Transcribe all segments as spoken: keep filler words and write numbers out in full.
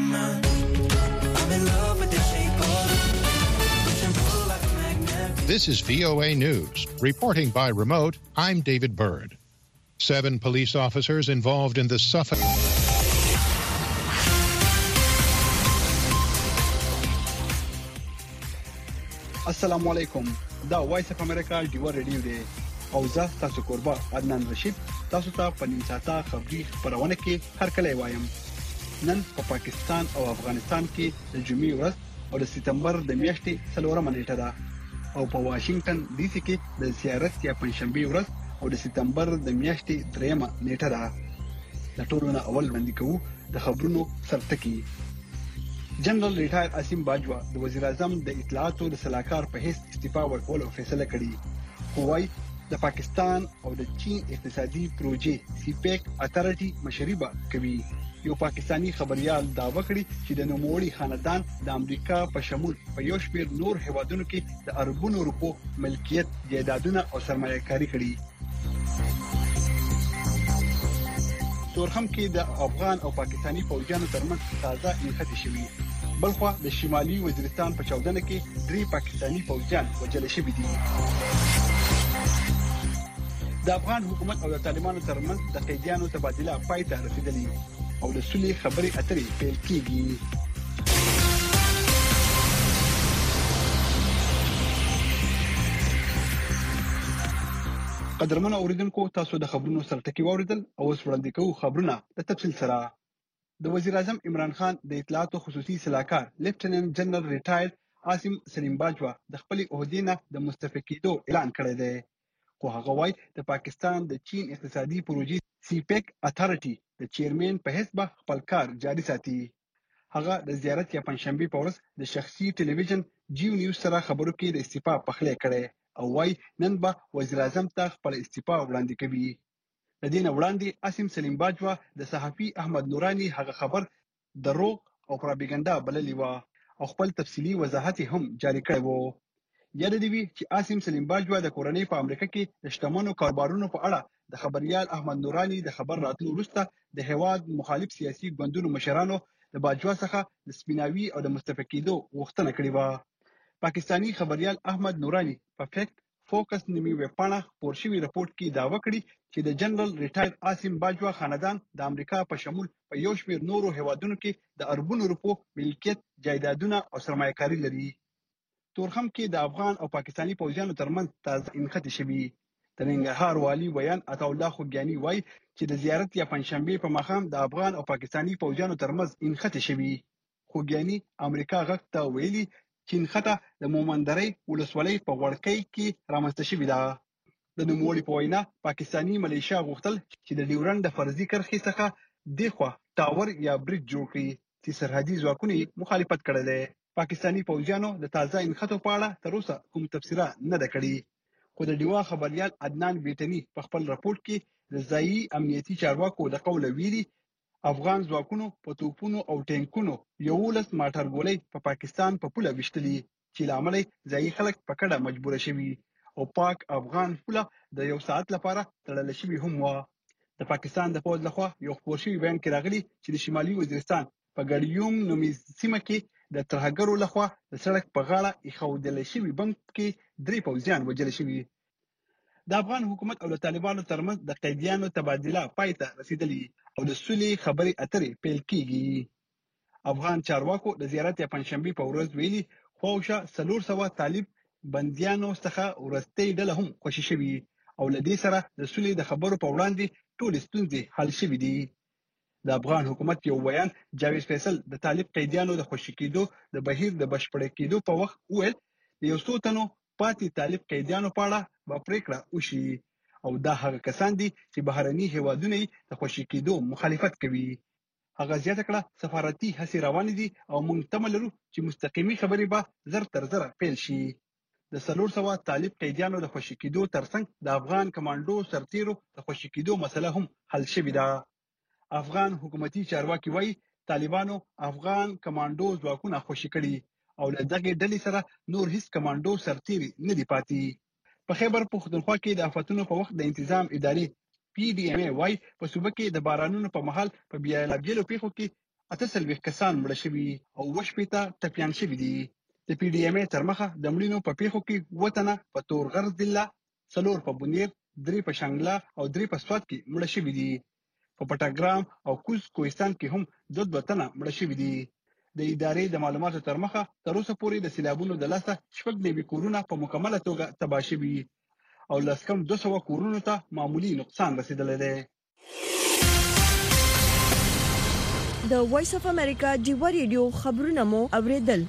mind. I'm in love with the shape of you. Push and pull like a magnet. This is V O A News. Reporting by remote, I'm David Bird. Seven police officers involved in the Suffolk... السلام علیکم دا وایس اف امریکا ډیو ریډیو دی او زه تاسو قربا عدنان رشید تاسو ته په نیم ساعته خبري خبرونه کې هر کله وایم نن په پا پاکستان او افغانستان کې د جمعې ورځ او د سپتمبر د میاشتې څلورمه نیټه ده او په واشنگټن ډي سي کې د زیارت یا پنځشنبه ورځ او د سپتمبر د میاشتې دریمه نیټه ده د ټولو نه اول وړاندې کوو د خبرونو سرټکی جنرال ریټایر عاصم باجوا د وزیر اعظم د اطلاعاتو د سلاکار په هیڅ استعفا ورکولو فیصله کړې خو وايي د پاکستان او د چین اقتصادي پروژې سی پیک اتارټي مشربه کوي یو پاکستانی خبريال داوا کړی چې د نوموړي خاندان د امریکا په شمول په یو شمېر نور هیوادونو کې د اربونو روپو ملکیت جایدادونه او سرمایه‌کاري کړي تورخم کې د افغان او پاکستانی فوجانو ترمنځ تازه انخته شوې بلخوا د شمالي وزیرستان په چاودنه کې درې پاکستانی فوجان وژل شوي دي د افغان حکومت او د طالبانو ترمنځ د قیدیانو تبادله پای ته رسیدلې او د سولې خبرې اترې پیل کیږي قدرمن اوریدونکو تاسو د خبرونو سرټکی واوریدل او اوس وړاندې کوو خبرونه د تفصیل سره د وزیر اعظم عمران خان د اطلاعاتو خصوصي سلاکار لیفټیننټ جنرال ریټایر عاصم سلیم باجوا د خپل عہدې نه د مستعفي کېدو اعلان کړی دی خو هغه وايي د پاکستان د چین اقتصادي پروژې سی پیک اتارټي د چیرمن په حساب خپل کار جاري ساتي هغه د زیارت یا پنځشنبه په ورځ د شخصي ټلویزیون جیو نیوز سره خبرو کې د استعفا پخلی کړي او وايي نن به وزیر اعظم ته خپل استعفا وړاندې کوي د دې نه وړاندې عاصم سلیم باجوا د صحافي احمد نورانی هغه خبر دروغ او پروپاګاندا بللی و او خپل تفصیلی وضاحت هم جاری کړی وو یاد دی چې عاصم سلیم باجوا د کورنۍ په امریکا کې د شتمنو کاروبارونو په اړه د خبريال احمد نورانی د خبر راتلو وروسته د هواد مخالف سیاسي ګوندونو مشرانو د باجوا څخه د سپیناوي او د مستعفي کېدو غوښتنه کړې و پاکستانی خبريال احمد نورانی په فیکټ فوکس نیمي وپاڼه خپور شوی رپورت کې داوا کړی چې د جنرال ریټایر عاصم باجوا خاندان د امریکا په شمول په یو شمېر نورو هیوادونو کې د اربونو روپو ملکیت جایدادونه او سرمایه‌کاري لري تورخم کې د افغان او پاکستانی فوجانو ترمنځ تازه انخته شوی د ننګرهار والی ویان عطا الله خوګیانی وایي چې د زیارت یا پنځشنبه په مخام د افغان او پاکستانی فوجانو ترمنځ انخته شوی خوګیانی امریکا غږ ته ویلي چین خطه د مومندرۍ ولسوالۍ په وړکۍ کې رامنځته شوې ده د نوموړي په وینا پاکستانی ملیشیا غوښتل چې د ډیورنډ د فرضي کرښې څخه دغه ټاور یا برج جوړ کړي چې سرحدي ځواکونه مخالفت کړی دی پاکستانی فوجانو د تازه انخته په اړه تر اوسه کوم تفسیره نه ده کړې خو د ډیوا خبريال عدنان بیتنی په خپل راپورټ کې د ځایي امنیتي چارواکو د قول ویلي افغان ځواکونو په توپونو او ټینکونو یولس ماټرګولۍ په پا پاکستان په پوله وشتلي چې لامل ځایي خلک په کډه مجبور شوي او پاک افغان پوله د یو ساعت لپاره تړل شوی هم و د پاکستان د فوج لخوا یو خبر شوی بیان کې راغلی چې د شمالي وزیرستان په ګړیوم نومي سیمه کې د ترهګرو لخوا د سړک په غاړه ایښودل شوی بم کې درې پوځیان وژل شوي د افغان حکومت او د طالبانو ترمنځ د قیدیانو تبادله پای ته رسیدلې او د سولې خبرې اترې پیل کیږي افغان چارواکو د زیارت یا پنځشنبه په ورځ ویلي خوښه څلور سوه طالب بنديانو څخه ورستۍ ډله هم خوشي شوي او لدې سره د سولې د خبرو په وړاندې ټول ستونزې حل شوي دي د افغان حکومت یو بیان جاوید فیصل د طالب قیدیانو د خوشي کېدو د بهیر د بشپړ کېدو په وخت ویل د یو څو تنو پاتې طالب قیدیانو په اړه به پریکړه وشي او دا هغه کسان دي چې بهرني هیوادونه د خوشي کېدو مخالفت کوي هغه زیاته کړه سفارتي هڅې روانې دي او موږ تمه لرو چې مستقیمي خبرې به زر تر زر پیل شي د څلور سوه طالب قیدیانو د خوشي کېدو ترڅنګ د افغان کمانډو سرتیرو د خوشي کېدو مسله هم حل شوې ده افغان حکومتي چارواکي وایي طالبانو افغان کمانډو ځواکونه خوشي کړي او له دغه ډلې سره نور هیڅ کمانډو سرتیري نه دی پاتې په خیبر پختونخوا کې د آفتونو په وخت د انتظام ادارې پی ډي ام ای وايي په صوبه کې د بارانونو په مهال په بیلابیلو پیښو کې اته څلوېښت کسان مړه شوي او اووه شپېته ټپیان شوي دي. د پی ډي ایم ای تر مخه د مړینو په پیښو کې اووه تنه په تورغر ضلع، څلور په بونیر، درې په شانګله او درې په سوات کې مړه شوي دي. په پټاګرام او کوز کوهستان کې هم دوه دوه تنه مړه شوي دي. د ادارې د معلوماتو تر مخه تر اوسه پورې د سیلابونو د لاسه شپږ نوي کورونه په مکمله توګه تباه شوي او لس کم دوه سوه کورونو ته معمولي نقصان رسیدلی دی. د وایس اف امریکا ډیوا ریډیو خبرونه مو اوریدل.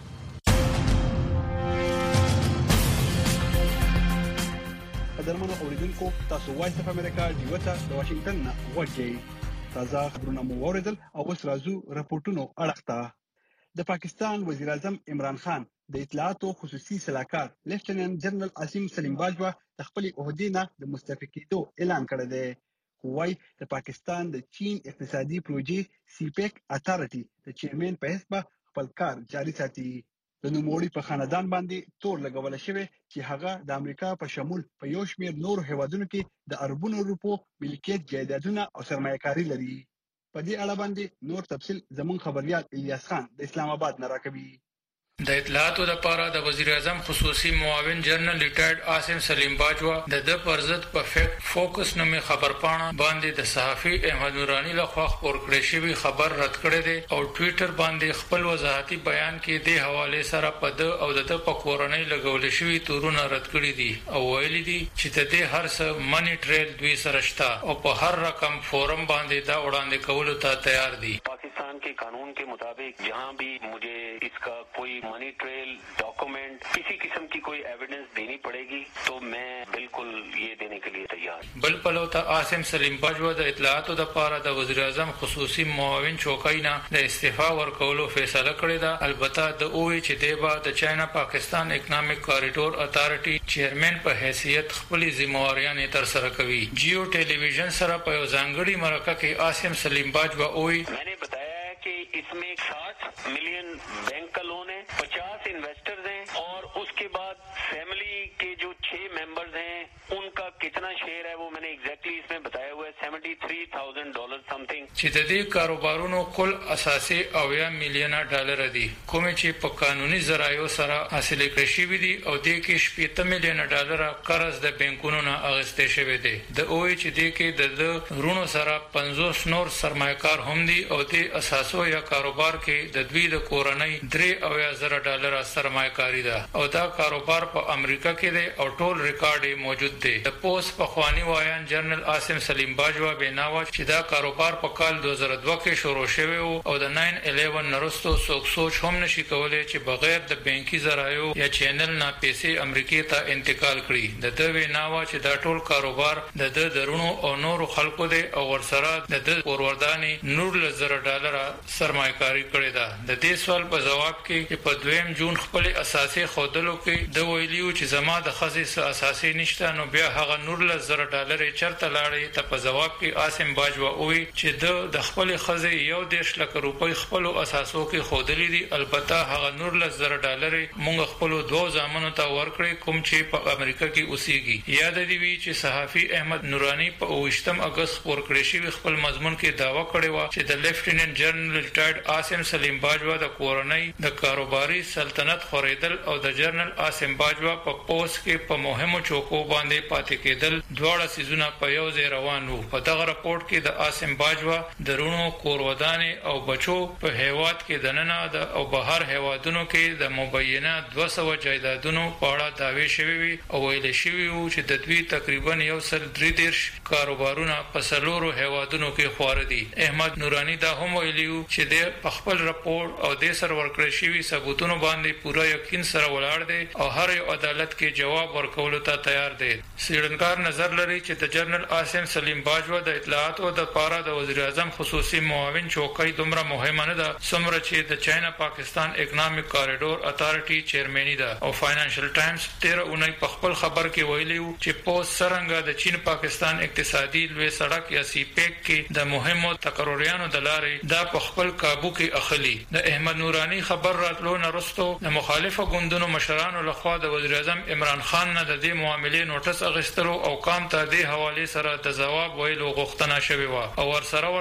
قدرمنو اوریدونکو، تاسو وایس اف امریکا ډیوا ته د واشنگټن نه وګورئ. تازه خبرونه مو اوریدل او اوس راځو راپورټونو اړخ ته. د پاکستان وزیر اعظم عمران خان د اطلاعاتو خصوصي سلاکار لیفټیننټ جنرال عاصم سلیم باجوا د خپل عہدې نه د مستعفي کېدو اعلان کړی دی. وای د پاکستان د چین اقتصادي پروژې سی پیک اتارټي د چیرمن په حساب خپل کار جاري ساتي. د نوموړي په خاندان باندې تور لګول شوی چې هغه د امریکا په شمول په یو شمېر نور هیوادونو کې د اربونو روپو ملکیت جایدادونه او سرمایه‌کاري لري. په دې اړه باندې نور تفصیل زمون خبريال الیاس خان د اسلام آباد نه راکوي. د اطلاعاتو لپاره د وزیر اعظم خصوصي معاون جنرال ریټایرډ عاصم سلیم باجوا د د پرزت په فیکټ فوکس نومي خبرپاڼه باندې د صحافي احمد نورانی لخوا خبر کړی شوی خبر رد کړی دی او ټوئیټر باندې خپل وضاحتي بیان کې د حواله سره په د او د په کورنۍ لګول شوی تورونه رد کړی دي او ویلي دي چې د دې هر څه منی ټریل دوی سره شته او په هر رقم فورم باندې دا وړاندې کولو ته تیار دي. पाकिस्तान के कानून के मुताबिक जहां भी मुझे इसका कोई money trail document किसी किस्म की कोई एविडेंस देनी पड़ेगी तो मैं बिल्कुल ये देने के लिए तैयार. बल पलोता आसिम सलीम बाजवा د اطلاعاتو د پاره د وزیر اعظم خصوصي معاون چوکاینا د استعفا ورکولو فیصله کړې ده. البته د اوې چې دیبا د چاینا پاکستان اکنامک کوریډور اتارټي چیرمن په حیثیت خپل ذمہواریاں تر سره کوي. جیو ټلویزیون سره په ځانګړي مرکه کې آسم سلیم باجوا اوې मैंने बताया है कि इसमें साठ मिलियन बैंक का लोन है, पचास इन्वेस्टर्स हैं और उसके बाद फैमिली के जो छह मेंबर्स हैं उनका कितना शेयर है वो मैंने एग्जैक्टली इसमें बताया हुआ है तिहत्तर हज़ार dollar something. چې د دې کاروبارونو کل اساسي اویا میلیونه ډالر دي کوم چې په قانوني ذرایعو سره حاصل کړی شوی دي او د کې شپږ میلیونه ډالر قرض د بانکونو نه اغستې شوی دی. د اوې چې د کې د رونو سره پنځوس نور سرمایه‌کار هم دي او د اساسو یا کاروبار کې د دوی د کورنۍ درې اویا زره ډالر سرمایه‌کاری ده او دا کاروبار په امریکا کې دی او ټول ریکارډ موجود دی. د پوسټ په خواني وایان جنرال عاصم سلیم باجوا بناوا چې دا کاروبار په کال دوه زره دوه کې شروع شوی او د ناین الیون نرستو څوک سوچ هم نشي کولای چې بغیر د بانکي ذرایعو یا چینل نه پیسې امریکا ته انتقال کړي. د دوی بناوا چې دا ټول کاروبار د د درونو او نورو خلکو دی او ورسره د د اورورداني نور لزر ډالر سرمایه‌کاری کړی ده. د دې سوال په جواب کې په دویم جون خپل اساسي خودلو کې د ویلیو چې زما د خزې اساسي نشته نو بیا هغه نور لزر ډالر چرته لاړې ته په جواب کې عاصم باجوا وی چې د خپل خزې یو دیش لک روپۍ خپل اساسو کې خودلې دي. البته هغه نور لزر ډالر مونږ خپل دوه ځامنو ته ورکړې کوم چې په امریکا کې اوسېږي. یاد دی وی چې صحافي احمد نورانی په اوویشتم اگست ورکړې شوی خپل مضمون کې داوا کړې و چې د لیفټیننټ جنرال ریټایرډ عاصم سلیم باجوا د کورنۍ د کاروباري سلطنت خوریدل او د جنرال عاصم باجوا په پوسټ کې په مهمو چوکو باندې پاتې کېدل دواړه سيزونه په یو ځای روان وو. په دغه راپورټ کې د عاصم باجوا درونو کورودانې او بچو په هیواد کې دننه د او بهر هیوادونو کې د مبینه دوه سوه جایدادونو په اړه داوی شوی وي او ویل شوی وو چې د دوی تقریبا یو سل درې دیرش کاروبارونه په سلورو هیوادونو کې خور دي. احمد نورانی دا هم ویلیو چې د خپل راپورټ او د سر ورکړی شوی ثبوتونو باندې پوره یقین سره ولاړ دی او هر یو عدالت کې جواب ورکولو ته تیار دی. سیړنکار نظر لري چې د جنرال عاصم سلیم باجوا د اطلاعاتو د پاره د وزیر اعظم خصوصي معاون چوکۍ دومره مهمه نه ده څومره چې د چاینا پاکستان اکنامک کوریډور اتارټي چیرمنی ده. او فاینانشل ټایمز تیره اونۍ په خپل خبر کې ویلیو چې پوسټ سرنګ د چین پاکستان اقتصادي لوی سړک یا سی پیک کې د مهمو تقرریانو د لارې دا په خپل قابو کې اخلي. د احمد نورانی خبر راتلو نرستو د مخالفه ګوندونو مشرانو لخوا د وزیر اعظم عمران خان نه د دې معاملې نوټس اخیستلو او کام ته د حواله سره د جواب ویلو غوښتنه شوې و او ورسره ور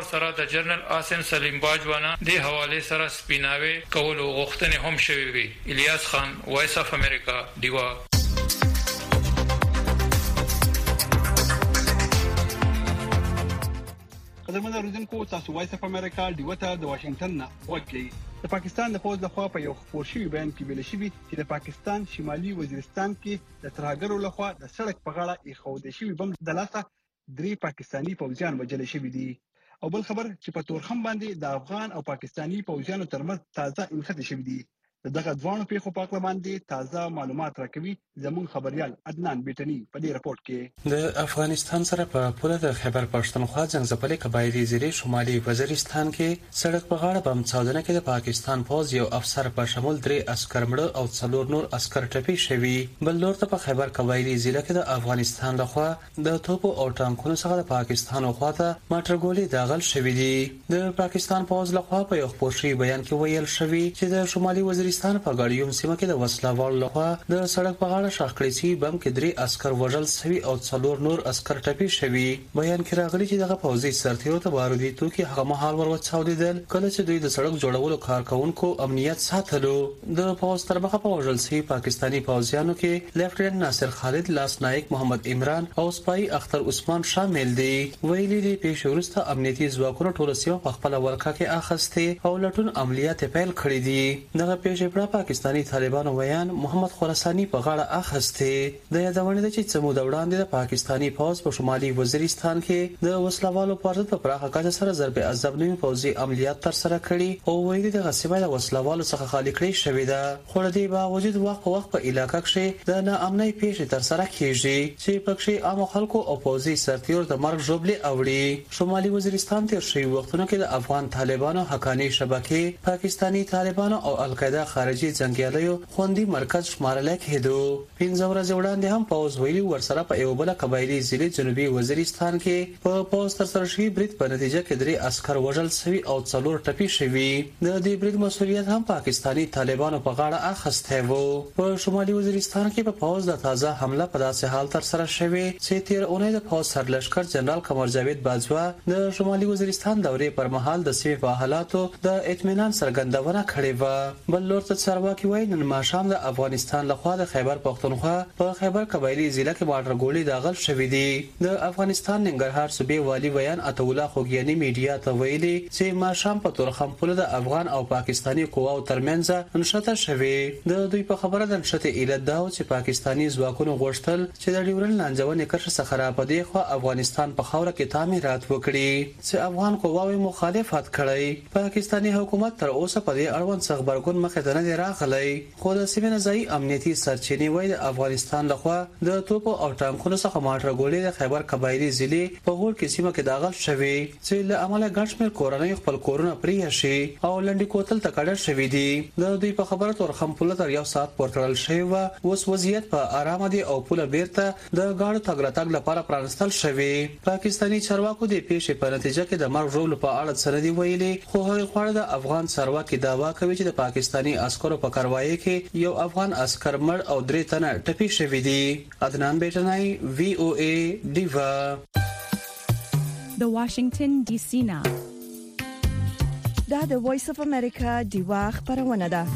سره د جنرال عاصم سلیم باجوانه د حواله سره سپیناوي کول غوښتنې هم شوې وي. الیاس خان، وایس اف امریکا، دیوا. قدرمن اوریدونکو، تاسو وایس اف امریکا ډیو ته د واشنگټن نه وګورئ. د پاکستان د فوج لخوا په یو خبر شوی بیان کې ویل شوی چې د پاکستان شمالي وزیرستان کې د ترهګرو لخوا د سړک په غاړه ایښودل شوی بم د لاسه درې پاکستانی پوځیان وژل شوی دي. او بل خبر چې په تورخم باندې د افغان او پاکستانی پوځیانو ترمنځ تازه انخته شوی دي. دغه ځوانو پیښو په اړه باندې تازه معلومات راکوي زمون خبريال عدنان بیٹنی په دې رپورت کې. د افغانستان سره په پوله د خیبر پښتونخوا ځنګځپلې قبایلی ضلع شمالي وزیرستان کې سړک په غاړه بم چاودنه کې د پاکستان پوځ یو افسر په شمول درې عسكر مړه او څلور نور عسكر ټپي شوي. بل لور ته په خیبر قبایلی ضلع کې د افغانستان لخوا د توپو او ټانکونو څخه د پاکستان خواته ماټرګولي داغل شوي دي. د پاکستان پوځ لخوا په یو خبري بیان کې ویل شوی چې د شمالي وزیرستان په غاړیوم سیمه کې د وسلوال لخوا د سړک په غاړه شاخکړی بم کې درې عسكر وژل شوي او څلور نور عسكر ټپي شوي. بیان کې راغلي چې دغه پوځي سرتیرو ته بارودي توکي هغه مهال وروڅاودل کله چې دوی د سړک جوړولو کارکونکو امنیت ساتلو. د پوځ تر مخه په وژل شوي پاکستانی پوځیانو کې لیفټیننټ ناصر خالد، لاس نائک محمد عمران او سپای اختر عثمان شامل دي. ویلي دي پیښ وروسته امنیتي ځواکونو ټول سیمه په خپل ورکه کې اخیسته او لټون عملیات پیل کړی دي. دغه پیښه په پاکستانی طالبانو ویان محمد خراسانی په غاړه اخیسته. د یادونه ده چې څمو د وړاندې د پاکستانی پوځ په شمالي وزیرستان کې د وسلوالو پر ضد په پراخه کچه سره ضرب عذاب نوي پوځي عملیات تر سره کړي او ویلي د غصبه د وسلوالو څخه خالي کړي شوې ده. خو د دې باوجود وخت په وخت په علاقې کې د ناامنۍ پیښې تر سره کیږي چې پکې عام خلکو او پوځي سرتیرو د مرګ ژوبلې اوړي. شمالي وزیرستان تیر شوی وختونو کې د افغان طالبانو حقانی شبکې، پاکستانی طالبانو او القاعده خارجي ځنګیالیو خوندي مرکز شمارل کېدو. پنځه ورځې وړاندې هم پوز ویلي ورسره په یو بل قبایلی ضلع جنوبي وزیرستان کې په پوز تر سره شوی برید په نتیجه کې درې عسكر وژل شوي او څلور ټپي شوي. د دې برید مسؤلیت هم پاکستانی طالبانو په غاړه اخیسته وو. په شمالي وزیرستان کې په پوز د تازه حمله په داسې حال تر سره شوی چې تیر اونۍ د پوز سرلشکر جنرال قمر جاوید باجوا د شمالي وزیرستان دورې پر مهال د سیمې په حالاتو د اطمینان څرګندونه کړې و. بل لور ته چارواکي وایي نن ماښام د افغانستان لخوا د خیبر پښتونخوا په خیبر قبایلی ضلع کې ماټرګولي داغل شوې دي. د افغانستان ننګرهار صوبې والي بیان عطا خوګیانی میډیا ته ویلي چې ماښام په تورخم پوله د افغان او پاکستانی قواو ترمنځ انشته شوې. د دوی په خبره د انشته علت دا و چې پاکستانی ځواکونو غوښتل چې د ډیورن لانجونې کرښه څخه را پدې خو افغانستان په خاوره کې تعمیرات وکړي چې افغان قواوې مخالفت کړی. پاکستانی حکومت تر اوسه په دې اړوند څه خبرګون مخې ته نه راغلی. خو د سیمې ځای امنیتي سرچینې وایي د افغانستان لخوا د توپو او ټانکونو څخه ماټرګولي د خیبر قبایلی ضلع په هور کې سیمه کې داغل شوی چې له عمله ګڼ شمېر کورنۍ خپل کورونه پرې شي او لنډي کوتل ته کډر شوی دي. د دوی په خبره تورخم پوله تر یو ساعت پورې تړل شوی و. اوس وضعیت په آرامه دی او پوله بیرته د گاډو تګ راتګ لپاره پرانستل شوی. پاکستانی چارواکو د پیښې په نتیجه کې د مرګ ژوبلو په اړه څه نه دی ویلي. خو هغه خواړه د افغان چارواکي داوا کوي چې د پاکستانی عسکرو په کاروایی کې یو افغان عسكر مړ او درې تنه ټپي شوي دي. عدنان بیٹنای، وی او ای دیوا. د واشنگټن ډي سي نه دا د وایس اف امریکا دیوا خبرونه ده.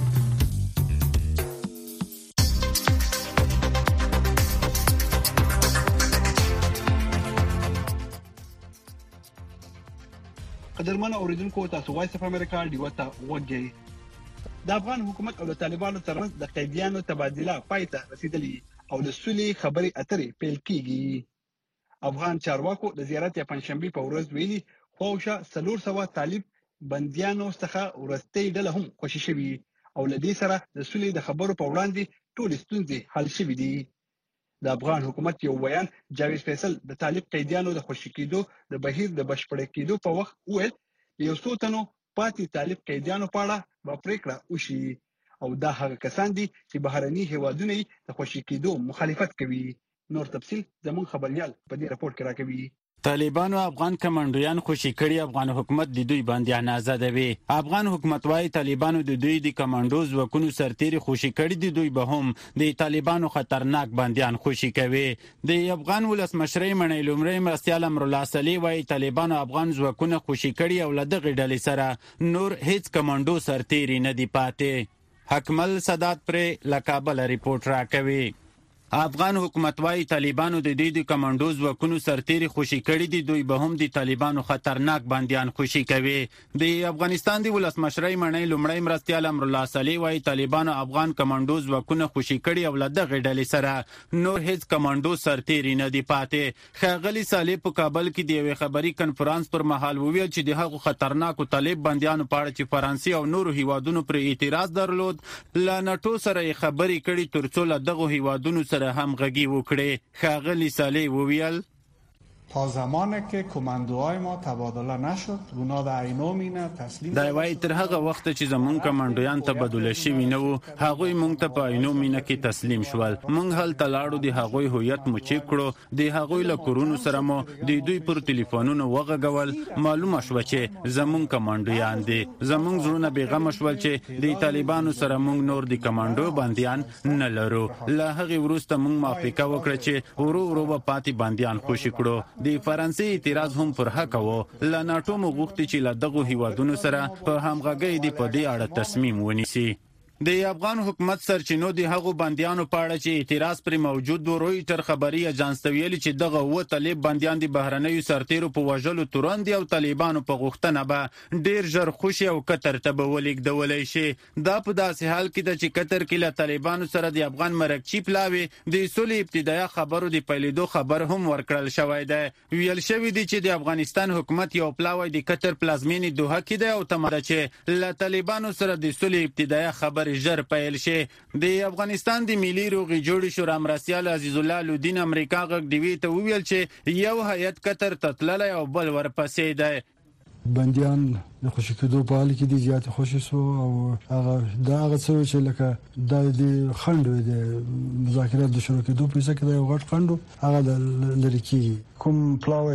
قدرمن اوریدونکو، تاسو وایس اف امریکا ډیو ته وګورئ. د افغان حکومت او د طالبانو ترمنځ د قیدیانو تبادله پای ته رسیدلی او د سولې خبرې اترې پیل کیږي. افغان چارواکو د زیارت یا پنځشنبه په ورځ ویلي خوښه څلور سوه طالب بنديانو څخه ورستۍ ډله هم خوشي شوي او لدې سره د سولې د خبرو په وړاندې ټول ستونزې حل شوي دي. د افغان حکومت یو ویان جاوید فیصل د طالب قیدیانو د خوشي کېدو د بهیر د بشپړ کېدو په وخت ویل یو څو تنو پاتې طالب قیدیانو په اړه به پریکړه وشي او دا هغه کسان دي چې بهرني هیوادونه د خوشي کېدو مخالفت کوي. نور تفصیل زموږ خبريال په دې راپور کې راکوي. طالبانو افغان کمانډویان خوشي کړي افغان حکومت د دوی بندیان آزاد وي. افغان حکومت وايي طالبانو د دوی د کمانډو ځواکونو سرتیري خوشي کړي دي، دوی به هم د طالبانو خطرناک بندیان خوشي کوي. د افغان ولسمشر منی لومړی مرستیال امرالله صلی وايي طالبانو افغان ځواکونه خوشي کړي او له دغه ډلې سره نور هیڅ کمانډو سرتیري نه دی پاتې. حکمل سادات پر له کابل ریپورت راکوي. افغان حکومت وايي طالبانو د دې د کمانډو ځواکونو سرتیري خوشي کړي دي، دوی به هم د طالبانو خطرناک بندیان خوشي کوي. د افغانستان د ولسمشر منی لومړی مرستیال امرالله صلی وايي طالبانو افغان کمانډو ځواکونه خوشي کړي او له دغه ډلې سره نور هیڅ کمانډو سرتیري نه دی پاتې. ښاغلي صلی په کابل کې د یوې خبري کنفرانس پر مهال وویل چې د هغو خطرناکو طالب بندیانو په اړه چې فرانسې او نورو هیوادونو پر اعتراض درلود له نټو سره یې خبرې کړي ترڅو له دغو هیوادونو سره هم غږی وکړي. ښاغلي صالح وویل تا زمانی که کماندوهای ما تبادله نشد اونا در اینومینه تسلیم دا وایي تر هغه وخت چې زمونږ کمانډویان تبادله شوي نه وو هغوی مونږ ته په اینومینه کې تسلیم شول. مونږ هلته لاړو، د هغوی هویت مو چیک کړو، د هغوی له کورونو سره مو د دوی پر ټلیفونونو وغږول. معلومه شوه چې زمونږ کمانډویان دي. زمونږ زړونه بېغمه شول چې د طالبانو سره مونږ نور د کمانډو بندیان نه لرو. له هغې وروسته مونږ موافقه وکړه چې ورو ورو به پاتې بندیان خوشي کړو. د فرانسې اعتراض هم پر حق وو. له ناټو مو غوښتي چې له دغو هیوادونو سره په همغږۍ دې په دې اړه تصمیم ونیسي. د افغان حکومت سرچینو د هغو بندیانو په اړه چې اعتراض پر موجود و رویټر خبري اجانس ته ویلي چې دغه اووه طالب بندیان د بهرنیو سرتیرو په وژلو تورن دي او طالبانو په غوښتنه به ډیر ژر خوشي او قطر ته به ولېږدولی شي. دا په داسې حال کې ده چې قطر کې له طالبانو سره د افغان مرکچي پلاوي د سولې ابتدایه خبرو د پیلېدو خبر هم ورکړل شوی دی. ویل شوي دي چې د افغانستان حکومت یو پلاوی د قطر پلازمینې دوحه کې دی او تمه ده چې له طالبانو سره د سولې ابتدایه خبر ژر پیل شي. د افغانستان د ملي روغې جوړې شورا مرستیال عزیز الله لودین امریکا غږ ډیوي ته وویل چې یو هیئت قطر ته تللی او بل ورپسې دی. بندیان د خوشي کېدو په حال کې دي زیات خوشي سو او هغه دا هغه څه چې لکه دا د خنډ د مذاکرات د شروع کېدو په څه کې د غټ خنډ هغه د لری کېږي. کوم پلاوی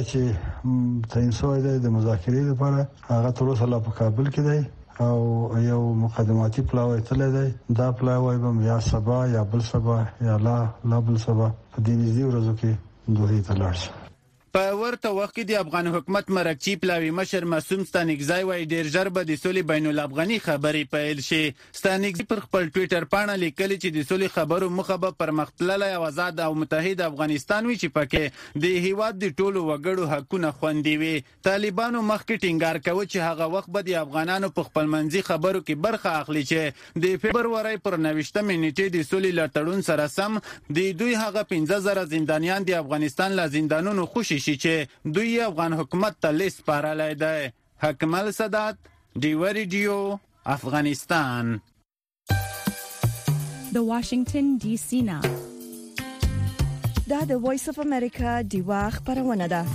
چې تعین شوی دی د مذاکرې لپاره هغه تر اوسه لا په کابل کې دی او یو مقدماتي پلاوی تللی دی. دا پلاوی به یا سبا یا بل سبا یا لا لا بل سبا په دې نږدې ورځو کې دوحې ته لاړ شي. په ورته وخت کې د افغان حکومت مرکچي پلاوي مشر معصوم ستانکزی وايي ډیر ژر به د سولې بین الافغاني خبرې پیل شي. ستانکزی پر خپل ټویټر پاڼه لیکلي چې د سولې خبرو مخه به پرمختللی او آزاد او متحد افغانستان وي چې پکې د هیواد د ټولو وګړو حقونه خوندي وي. طالبانو مخکې ټینګار کوي چې هغه وخت به د افغانانو په خپلمنځي خبرو کې برخه اخلي چې د فبرورۍ پر نویشتمې نیټې د سولې له تړون سره سم د دوی هغه پنځه زره زندانیان د افغانستان له زندانونو خوشي شي چې دوی افغان حکومت ته لیست سپارلی دی. حکمل سادات، ډیوه ریډیو، افغانستان. د واشنگټن ډي سي نه دا د وایس اف امریکا ډیوه خبرونه ده.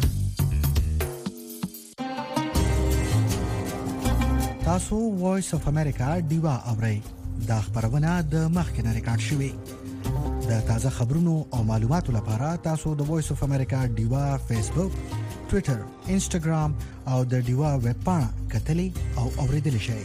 تاسو وایس اف امریکا ډیوه اورئ. دا خبرونه د مخکنه ریکارډ شوې. د تازه خبرونو او معلوماتو لپاره تاسو د وایس اف امریکا ډیوه فیسبوک، ټوئیټر، انسټاګرام او د ډیوه ویب پاڼه کتلی او اوریدل شئ.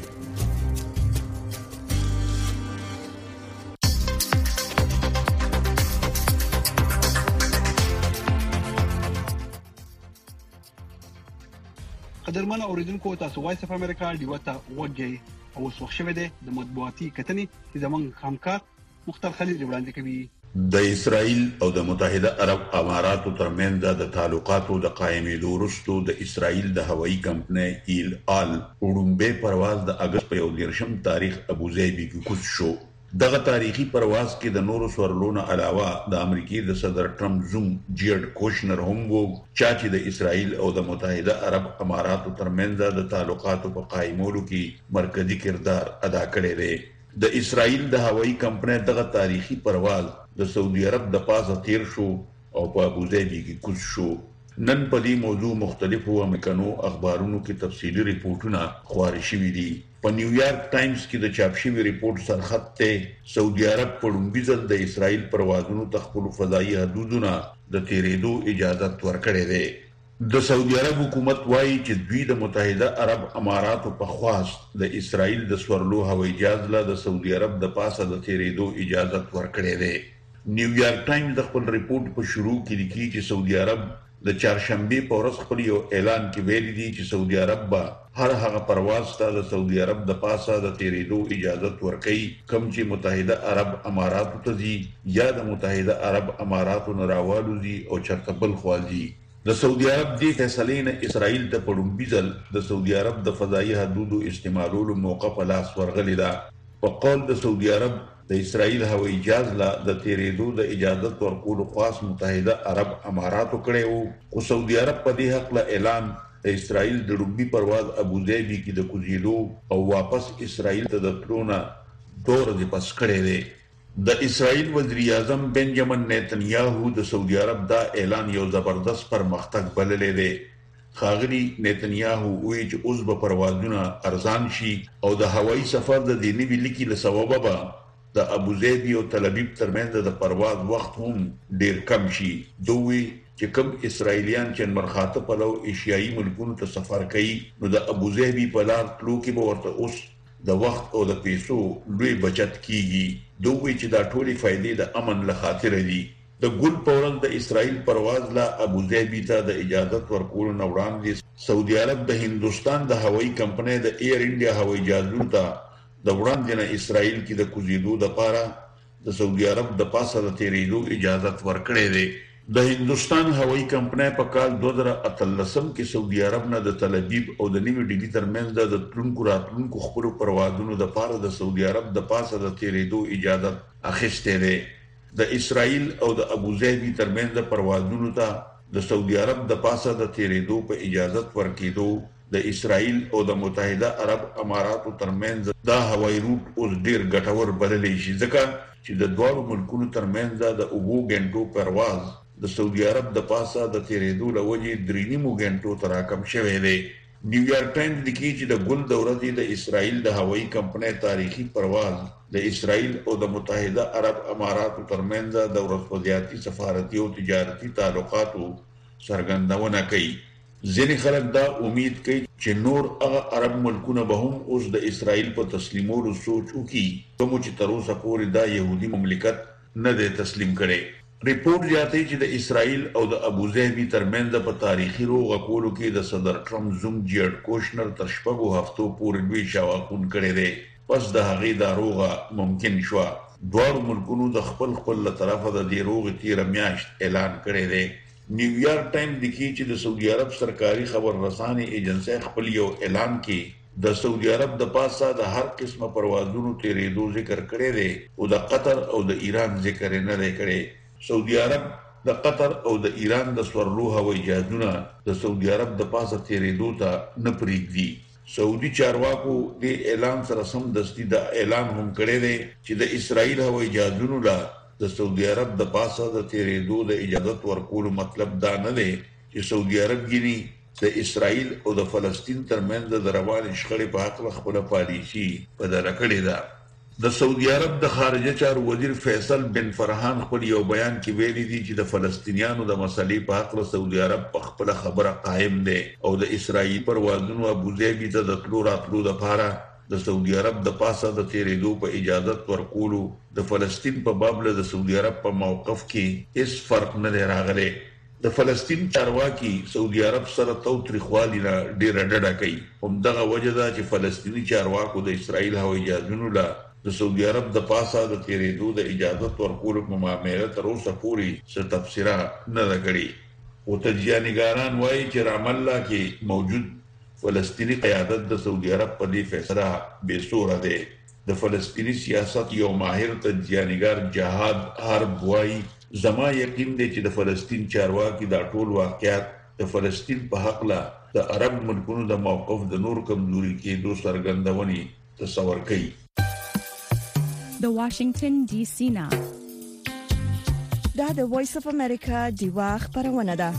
قدرمن اوریدونکو تاسو وایس اف امریکا ډیوه ته وګورئ او وسوخ شوه د مطبوعاتي کتنې چې زمونږ همکار مختار خلیل وړاندې کوي. د اسرائیل او د متحده عرب اماراتو ترمنځ د تعلقاتو د قائمېدو وروسته د اسرائیل د هوایي کمپنۍ ایل آل وړومبه پرواز د اگست په یو دیرشم تاریخ ابوظبي کې کوز شو. دغه تاریخي پرواز کې د نورو سورلونو علاوه د امریکای د صدر ټرمپ زوم جیرډ کوشنر هم وو چې د اسرائیل او د متحده عرب اماراتو ترمنځ د تعلقاتو په قائمولو کې مرکزی کردار ادا کړی دی. د اسرائیل د هوایي کمپنۍ دغه تاریخي پرواز د سعودي عرب د پاسه تیر شو او په ابوظبي کې کوز شو. نن په دې موضوع مختلفو امریکانو اخبارونو کې تفصیلي ریپورتونه خپاره شوي دي. په نیویارک ټایمز کې د چاپ شوي ریپورت سرخط ته سعودي عرب په لومړي ځل د اسرائیل پروازونو ته خپل فضایي حدودونه د تیرېدو اجازه ورکړې ده. د سعودي عرب حکومت وایي چې دوی د متحده عرب اماراتو په خواست د اسرائیل د سورلو هوایي جهاز له د سعودي عرب د پاسه د تیریدو اجازه ورکړې ده. نیویارک ټایمز د خپل ریپورت په شروع کې لیکي چې سعودي عرب د چهارشنبه په ورځ خپل یو اعلان کې ویلي دي چې سعودي عرب به هر هغه پرواز ته د سعودي عرب د پاسه د تیریدو اجازه ورکړي کوم چې متحده عرب اماراتو ته ځي یا د متحده عرب اماراتو نه راوالي او چرته بل خوالي. د سعودي عرب د فیصلې نه اسرائیل ته پړم بيزل د سعودي عرب د فضائي حدودو استعمالولو موقع په لاس ورغلی دا. په قول د سعودي عرب د اسرائیل هوایي جهاز لا د تیریدو د اجازه ورکولو خاص متحده عرب اماراتو کړي وو. خو سعودي عرب په دې حق له اعلان د اسرائیل د لومبي پرواز ابو ظبي کې د کوزیدو او واپس اسرائیل ته د تلونه دور د پس کړي دی. د اسرائیل وزیر اعظم بنجامین نتنیاهو د سعودي عرب دا اعلان یو زبردست پرمختګ بللی دی. ښاغلي نتنیاهو وایي چې اوس به پروازونه ارزان شي او د هوایي سفر د دې نوي لیکي له سببه به د ابو ظبي او تل ابیب ترمنځ د پرواز وخت هم ډیر کم شي. دوی چې کوم اسرائیلیان چې مرخاته په لو ایشیایي ملکونو ته سفر کوي نو د ابو ظبي په لار تلو کې به ورته اوس د وخت او د پیسو لوی بچت کیږي. دوی چې دا ټولي فائدې د امن له خاطر دي. د ګل پورل د اسرائیل پرواز لا ابو ظبي ته د اجازه ورکول نه وړاندې سعودي عرب د هندستان د هوایي کمپنۍ د ایر انډیا هوایي جهازونو ته د وړاندې نه اسرائیل کې د کوزیدو لپاره د سعودي عرب د پاسه د تیریدو اجازه ورکړې ده. د هندستان هوایي کمپنۍ په کال دوه زره اتلسم کې سعودي عرب نه د تل ابیب او د نیوی ډیلی ترمنځ د تلونکو راتلونکو خپل پروازونو د لپاره د سعودي عرب د پاسه د تیریدو اجازه اخیستې ده. د اسرائیل او د ابو ظبي ترمنځ پروازونو ته د سعودي عرب د پاسه د تیریدو په اجازه ورکېدو د اسرائیل او د متحده عرب اماراتو ترمنځ دا هوایي روټ اوس ډیر ګټور بللی شي ځکه چې د دوه ملکونو ترمنځ د اوو غنټو پرواز د سعودي عرب د پاسه د تیریدو لوجې درې نیمو غنټو تر راکم شوی دی. نیویارک ټایمز لیکي چې د ګل د ورځې د اسرائیل د هوایي کمپنۍ تاریخي پرواز د اسرائیل او د متحده عرب اماراتو ترمنځ د ورځپاڼې سفارتي او تجارتي تعلقاتو څرګندونه کوي. ځینې خلک دا امید کوي چې نور هغه عرب ملکونه به هم اوس د اسرائیل په تسلیمولو سوچ وکړي کوم چې تر اوسه پورې دا يهودي مملکت نه دی تسلیم کړي. ریپورت زیاتوي چې د اسرائیل او د ابو ظبي ترمنځ په تاریخي روغه کولو کې د صدر ټرمپ زوم جیرډ کوشنر تر شپږو هفتو پورې لوی شواهد کړي دي. پس د هغې دا روغه ممکن شو. دوه ملکونو د خپل خپل له طرفه د دې روغې تیر میاشت اعلان کړی دی. نیویارک ټایمز لیکي چې د سعودي عرب سرکاري خبر رسانې ایجنسی خپل یو اعلان کې د سعودي عرب د پاسه د هر قسمه پروازونو تیریدو ذکر کړی دی او د قطر او د ایران ذکر نه دی کړی. سعودي عرب د قطر او د ایران د سورلو هوایي جهازونه د سعودي عرب د پاسه تیریدو ته نه پریږدي. سعودي چارواکو د اعلان سره سم دستي د اعلان هم کړی دی چې د اسرائیل هوایي جهازونو لا د سعودي عرب د پاسه د تیریدو د اجازه ورکولو مطلب دا نه دی چې سعودي عرب ګینی د اسرائیل او د فلسطین ترمنځ د روان شخړې په حق خپل پالیسي بدله کړې ده. د سعودي عرب د خارجه چارو وزیر فیصل بن فرحان خپل یو بیان کې ویلي دي چې د فلسطینیانو د مسلې په حق سعودي عرب په خپل خبره قائم دی او د اسرائیل پروازونو ابو ظبي ته د تلو راتلو لپاره د سعودي عرب د پاسه د تیریدو په اجازه ورکولو د فلسطین په باب له د سعودي عرب په موقف کې هیڅ فرق نه راغلی. د فلسطین چارواکي سعودي عرب سره توتریخوالي نه ډیره ډډه کوي. همدغه وجه ده چې فلسطیني چارواکو د اسرائیل هوایي جهازونو له د سعودي عرب د پاسه د تیریدو د اجازه ورکولو په معاملې تر اوسه پورې څه تفسیره نه ده کړې. او تجزیه‌نګاران وایي چې رام الله کې موجود فلسطینی قیادت د سعودي عرب په دې فیصله بے سوره ده. د فلسطینی سیاست یو ماهر تجزیه‌نګار جهاد حرب وایي زما یقین دی چې د فلسطین چارواکي دا ټول واقعیت د فلسطین په حق لا د عرب ملکونو د موقف د نور کمزوري کېدو څرګندونې تصور کوي. د واشنگټن ډي سي نه دا د وایس اف امریکا دیوا خبرونه ده.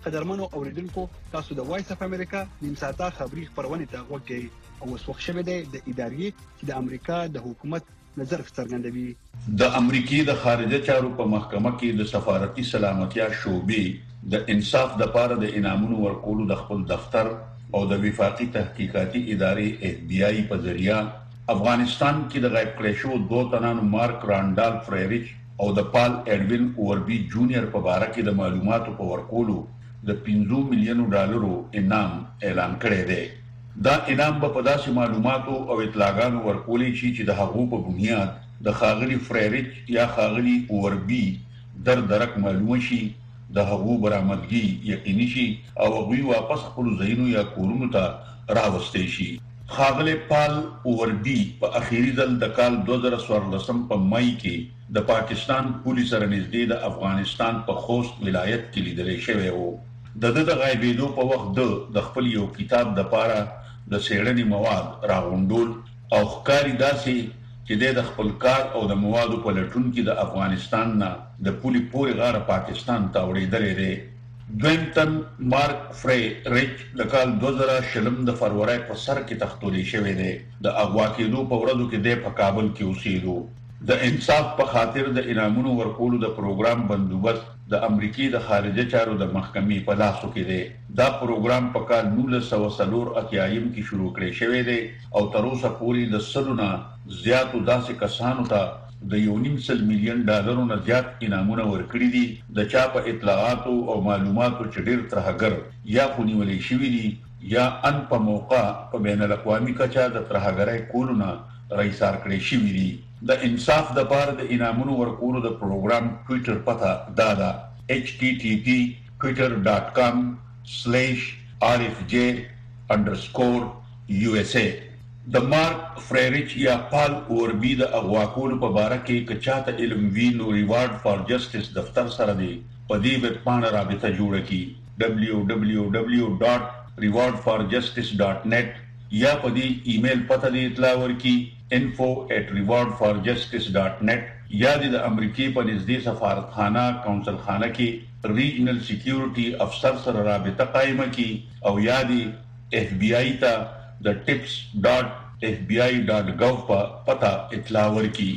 قدرمنو اوریدونکو تاسو د وایس اف امریکا نیم ساعته خبری خبرونه ته وګورئ او اوس وخت شوه د ادارې چې د امریکا د حکومت نظر څرګندوي. د امریکای د خارجه چارو په محکمه کې د سفارتي سلامتیا شعبې د انصاف د پاره د انعامونو ورکولو د خپل دفتر او د وفاقي تحقیقاتي ادارې اف بی آی په ذریعہ افغانستان کې د غیب کړی شو دوه تنانو مارک رانډال فریریچ او د پال اډوین اوربي جونیئر په اړه کې د معلوماتو په ورکولو د پنځه میلیونو ډالرو انعام اعلان کړی دی. دا انعام په داسې معلوماتو او اطلاعاتو ورکولې شي چې د هغو په بنیاد د خاغلی فریریچ یا خاغلی اوربي در درک معلوم شي، د هغو برآمدګي یقیني شي او هغوی واپس خپل ځایونو یا کورونو ته راوستي شي. خاغلی پال اوربي په اخیری ځل د کال دوه زره څوارلسم په مای کې د پاکستان پولیس سره نږدې د افغانستان په خوست ولایت کې لیدل شوی وو. د د غایبېدو په وخت د خپل یو کتاب د پاره د سیړنې مواد راغونډول او ښکاری داسې چې د خپل کار او د موادو په لټون کې د افغانستان نه د پولی پورې غاړه پاکستان ته وړېدلې دی. دویم تن مارک فریریچ د کال دوه زره شلم د فروری په سر کې تختولې شوی دی. د اغوا کېدو په ورځو کې د په کابل کې اوسېدو. د انصاف په خاطر د انعامونو ورکولو د پروګرام بندوبست د امریکای د خارجه چارو د محکمې په لاسو کې دی. دا پروګرام په کال نولس سوه څلور اتیایم کې شروع کړی شوی دی او تر اوسه پورې د سلونه زیاتو داسې کسانو ته د یو نیم سل میلیون ډالرو نه زیات انعامونه ورکړي دي. د چا په اطلاعاتو او معلوماتو چې ډېر ترهګر یا خو نیولې شوي دي یا ان په موقع په بین الاقوامي کچه د ترهګرۍ کولو نه رایسار کړی شوي دي. د انصاف د پاره د انعامونو ورکولو د پروګرام ټویټر پته دا ده ایچ ټی ټی پی ټویټر ډاټ کام سلیش آر ایف جے انډرسکور یو ایس اے. د مارک فریریچ یا پال اوربي د اغوا کولو په اړه کې کچاته علم وی نو ریوارډ فار جسټس دفتر سره دی په دې ویب پاڼه رابطه جوړه کی ډبلیو ډبلیو ډبلیو ډاټ ریوارډ فار جسټس ډاټ نیټ یا په دې ایمیل پته دی اطلاع ورکي info at reward for justice dot net یا د امریکای په نږدې سفارتخانه کونسل خانه کې ریجنل سکیورټي افسر سره رابطه قائمه کی او یا د اف بی آی ته د tips dot f b i dot gov په پتا اطلاع ورکي.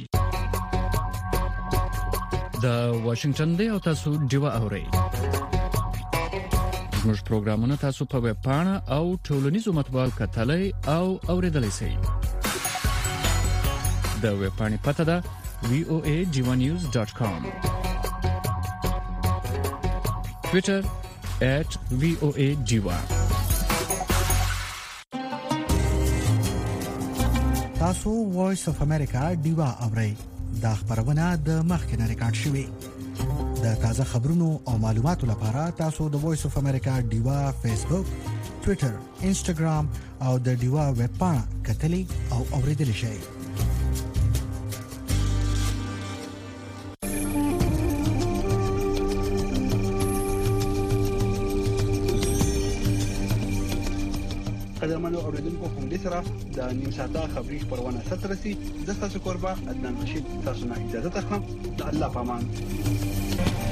د واشنگټن دی او تاسو دیوا اورئ. زموږ پروګرامونه تاسو په ویب پاڼه او ټولنیزو مطبوعاتو کتلای او اوریدلای شئ. د ویب پاڼې پته ده وی او ای جیوا نیوز ډاټ کام. ټویټر ایٹ وی او ای جیوا. تاسو وایس اف امریکا دیوا اورئ. دا خبرونه د مخکنه ریکارډ شوې. د تازه خبرونو او معلوماتو لپاره تاسو د وایس اف امریکا دیوا فیسبوک، ټویټر، انسټاګرام او د دیوا ویب پاڼه کتلې او اوریدل شئ. قدرمنو اوریدونکو هم دې سره د نیم ساعته خبری خبرونه ستر سي. د تاسو قربا عدنان رشید تاسو نه اجازه ته د الله پامان.